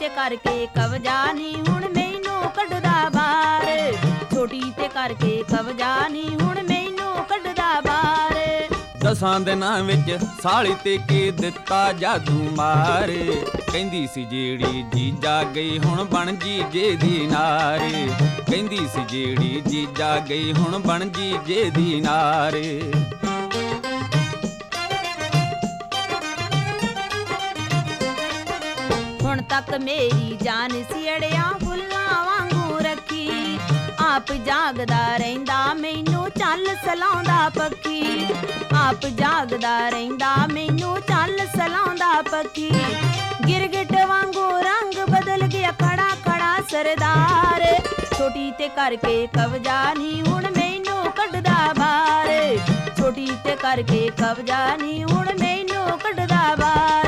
ਤੇ ਕਰਕੇ ਕਬਜ਼ਾ ਨੀ ਹੁਣ ਮੈਨੂੰ ਕੱਢਦਾ ਬਾਹਰ, ਛੋਟੀ ਤੇ ਕਰਕੇ ਕਬਜ਼ਾ ਨੀ ਹੁਣ ਮੈਨੂੰ ਕੱਢਦਾ ਬਾਹਰ। 10 ਦਿਨਾਂ ਵਿੱਚ ਸਾਲੀ ਤੇ ਕੇ ਦਿੱਤਾ ਜਾਦੂ ਮਾਰ, ਕਹਿੰਦੀ ਸੀ ਜਿਹੜੀ ਜੀਜਾ ਗਈ ਹੁਣ ਬਣ ਜੀਜੇ ਦੀ ਨਾਰ, ਕਹਿੰਦੀ ਸੀ ਜਿਹੜੀ ਜੀਜਾ ਗਈ ਹੁਣ ਬਣ ਜੀਜੇ ਦੀ ਨਾਰ। ਹੁਣ ਤੱਕ ਮੇਰੀ ਜਾਨ ਸਿਅੜਿਆ ਫੁੱਲਾਂ ਵਾਂਗੂ ਰੱਖੀ, ਆਪ ਜਾਗਦਾ ਰਹਿੰਦਾ ਮੈਨੂੰ ਚੱਲ ਸਲਾਉਂਦਾ ਪੱਖੀ, ਆਪ ਜਾਗਦਾ ਰਹਿੰਦਾ ਮੈਨੂੰ ਚੱਲ ਸਲਾਉਂਦਾ ਪੱਖੀ। ਗਿਰਗਿਟ ਵਾਂਗੂ ਰੰਗ ਬਦਲ ਗਿਆ ਖੜਾ ਖੜਾ ਸਰਦਾਰ, ਛੋਟੀ ਤੇ ਕਰਕੇ ਕਬਜ਼ਾ ਨੀ ਹੁਣ ਮੈਨੂੰ ਕੱਢਦਾ ਬਾਹਰ, ਛੋਟੀ ਤੇ ਕਰਕੇ ਕਬਜ਼ਾ ਨੀ ਹੁਣ ਮੈਨੂੰ ਕੱਢਦਾ ਬਾਹਰ।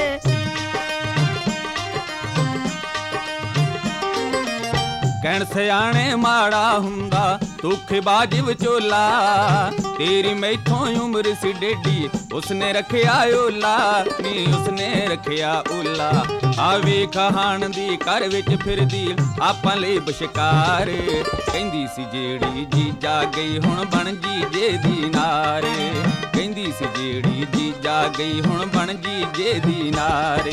ਕਹਿਣ ਸਿਆਣੇ ਮਾੜਾ ਹੁੰਦਾ ਧੋਖੇਬਾਜ਼ ਵਿਚੋਲਾ, ਤੇਰੀ ਮੈਥੋਂ ਉਮਰ ਸੀ ਡੇਢੀ ਉਸਨੇ ਰੱਖਿਆ ਓਲਾ ਨੀ ਉਸਨੇ ਰੱਖਿਆ ਓਲਾ। ਆ ਵੇਖ ਹਾਣ ਦੀ ਘਰ ਵਿੱਚ ਫਿਰਦੀ ਆਪਾਂ ਲਈ ਬਸ਼ਕਾਰ, ਕਹਿੰਦੀ ਸੀ ਜਿਹੜੀ ਜੀਜਾ ਗਈ ਹੁਣ ਬਣ ਜੀਜੇ ਦੀ ਨਾਰ, ਕਹਿੰਦੀ ਸੀ ਜਿਹੜੀ ਜੀਜਾ ਗਈ ਹੁਣ ਬਣ ਜੀਜੇ ਦੀ ਨਾਰ।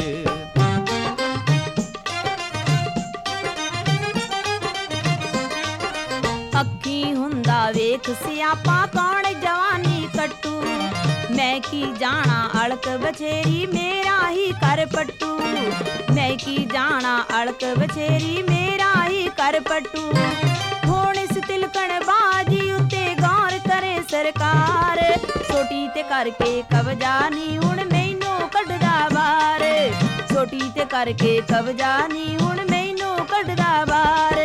ਅੱਖੀ ਹੁੰਦਾ ਵੇਖ ਸਿਆਪਾ ਕੌਣ ਜਵਾਨੀ ਕੱਟੂ, ਮੈਂ ਕੀ ਜਾਣਾ ਅਲਕ ਬਛੇਰੀ ਮੇਰਾ ਹੀ ਕਰ ਪੱਟੂ, ਮੈਂ ਕੀ ਜਾਣਾ ਅਲਕ ਬਛੇਰੀ ਮੇਰਾ ਹੀ ਕਰ ਪੱਟੂ। ਹੁਣ ਇਸ ਤਿਲਕਣ ਬਾਜੀ ਉੱਤੇ ਗੌਰ ਕਰੇ ਸਰਕਾਰ, ਛੋਟੀ ਤੇ ਕਰਕੇ ਕਬਜ਼ਾ ਨੀ ਹੁਣ ਮੈਨੂੰ ਕੱਢਦਾ ਬਾਹਰ, ਛੋਟੀ ਤੇ ਕਰਕੇ ਕਬਜ਼ਾ ਨੀ ਹੁਣ ਮੈਨੂੰ ਕੱਢਦਾ ਬਾਹਰ।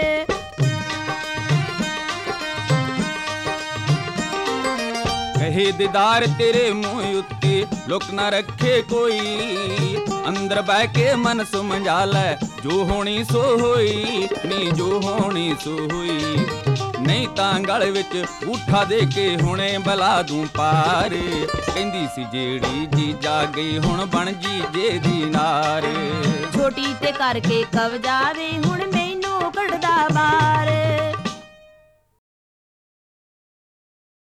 ਕਹੇ ਦੀਦਾਰ ਤੇਰੇ ਮੂੰਹ ਉੱਤੇ ਲੁਕ ਨਾ ਰੱਖੇ ਕੋਈ, ਅੰਦਰ ਬਹਿ ਕੇ ਮਨ ਸਮਝਾ ਲੈ ਜੋ ਹੋਣੀ ਸੋ ਹੋਈ ਨੀ ਜੋ ਹੋਣੀ ਸੋ ਹੋਈ। ਨਹੀਂ ਤਾਂ ਗਲ ਵਿੱਚ ਊਠਾ ਦੇ ਕੇ ਹੁਣੇ ਬਲਾ ਦੂੰ ਪਾਰ, ਕਹਿੰਦੀ ਸੀ ਜਿਹੜੀ ਜੀਜਾ ਗਈ ਹੁਣ ਬਣ ਜੀਜੇ ਦੀ ਨਾਰ, ਛੋਟੀ ਤੇ ਕਰਕੇ ਕਬਜ਼ਾ ਵੇ ਹੁਣ ਮੈਨੂੰ ਕੱਢਦਾ ਬਾਹਰ।